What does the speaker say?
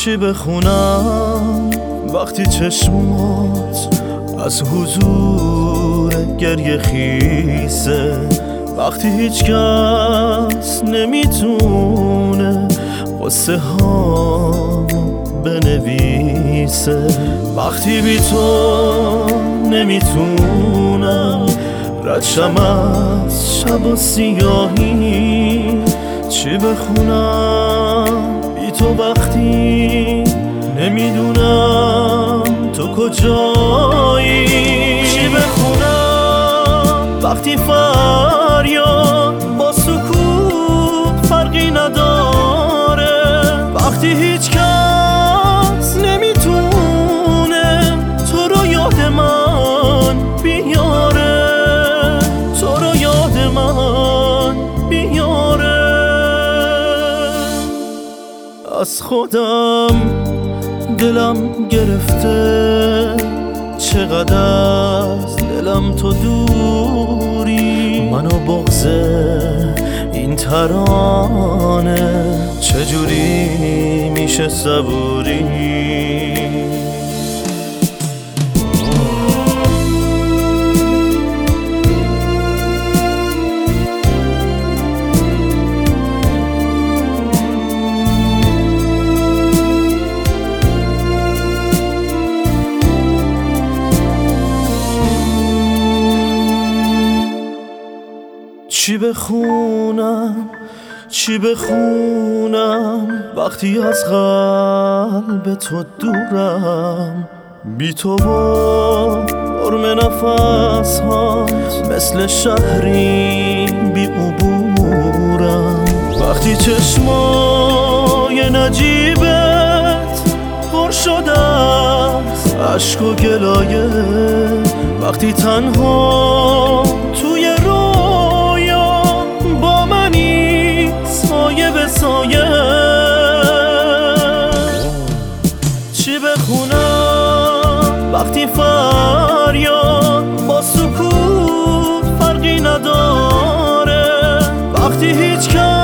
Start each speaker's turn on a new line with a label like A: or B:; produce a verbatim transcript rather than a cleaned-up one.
A: چی بخونم وقتی چشمات از حضور گریه خیسه، وقتی هیچ کس نمیتونه قصه ها بنویسه، وقتی بی تو نمیتونم رد شم از شب و سیاهی. چی بخونم بی تو وقتی نمیدونم تو کجایی؟ چی بخونم وقتی فریاد با سکوت فرقی نداره، وقتی هیچ کس نمیتونه تو رو یاد من بیاره، تو رو یاد من بیاره. از خودم دلم گرفته، چقدر از دلم تو دوری، منو بغض این ترانه چجوری میشه صبوری؟ چی بخونم چی بخونم وقتی از قلب تو دورم، بی تو با حرم نفس هات مثل شهری بی عبورم، وقتی چشمای نجیبت پر شده از عشق و گلایه، وقتی تنها توی سایه به سایه. چی بخونم وقتی فریاد با سکوت فرقی نداره، وقتی هیچ کس